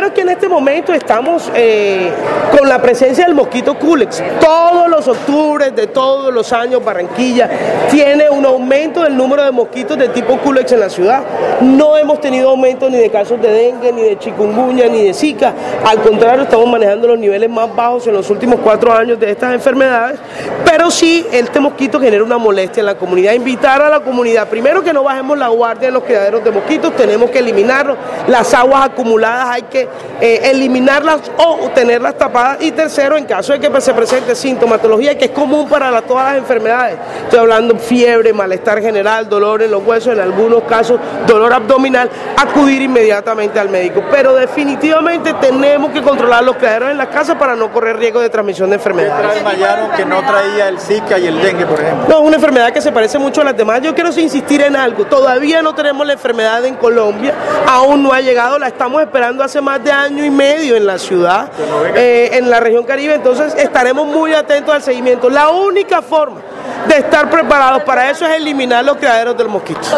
es que en este momento estamos con la presencia del mosquito Culex. Todos los octubres de todos los años Barranquilla tiene un aumento del número de mosquitos de tipo Culex en la ciudad. No hemos tenido aumento ni de casos de dengue, ni de chikungunya, ni de zika. Al contrario, estamos manejando los niveles más bajos en los últimos 4 años de estas enfermedades, pero sí este mosquito genera una molestia en la comunidad. Invitar a la comunidad, primero, que no bajemos la guardia en los criaderos de mosquitos, tenemos que eliminarlos, las aguas acumuladas hay que eliminarlas o tenerlas tapadas, y tercero, en caso de que se presente sintomatología que es común para todas las enfermedades, estoy hablando fiebre, malestar general, dolor en los huesos, en algunos casos dolor abdominal, acudir inmediatamente al médico. Pero definitivamente tenemos que controlar los criaderos en las casas para no correr riesgo de transmisión de enfermedades. ¿Qué desmayaron que no traía el Zika y el dengue, por ejemplo? No, es una enfermedad que se parece mucho a las demás. Yo quiero insistir en algo, todavía no tenemos la enfermedad en Colombia, aún no ha llegado, la estamos esperando hace más de 1 año y medio en la ciudad, en la región Caribe, entonces estaremos muy atentos al seguimiento. La única forma de estar preparados para eso es eliminar los criaderos del mosquito.